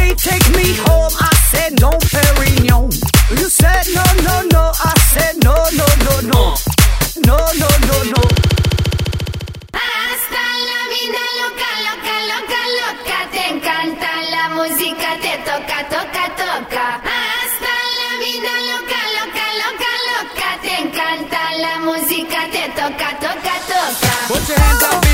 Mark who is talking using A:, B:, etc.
A: say take me home, I said no Perignon. You said no, no, no, I said no, no, no, no. No, no, no, no.
B: Hasta la vida loca, loca, loca, loca. Te encanta la música, te toca, toca, toca. Hasta la vida loca, loca, loca, loca. Te encanta la música, te toca, toca, toca.
A: Put your hands up.